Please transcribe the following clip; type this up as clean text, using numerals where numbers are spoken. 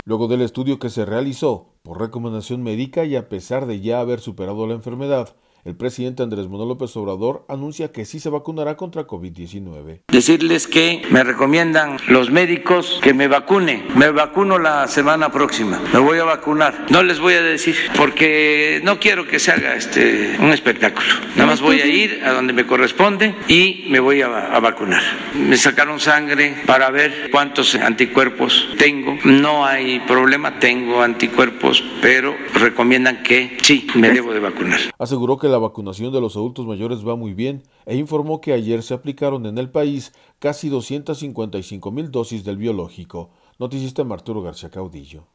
Luego del estudio que se realizó por recomendación médica y a pesar de ya haber superado la enfermedad, el presidente Andrés Manuel López Obrador anuncia que sí se vacunará contra COVID-19. Decirles que me recomiendan los médicos que me vacune. Me vacuno la semana próxima. Me voy a vacunar. No les voy a decir porque no quiero que se haga un espectáculo. Nada más voy a ir a donde me corresponde y me voy a vacunar. Me sacaron sangre para ver cuántos anticuerpos tengo. No hay problema, tengo anticuerpos, pero recomiendan que sí, me debo de vacunar. Aseguró que la vacunación de los adultos mayores va muy bien e informó que ayer se aplicaron en el país casi 255,000 dosis del biológico. Noticista Arturo García Caudillo.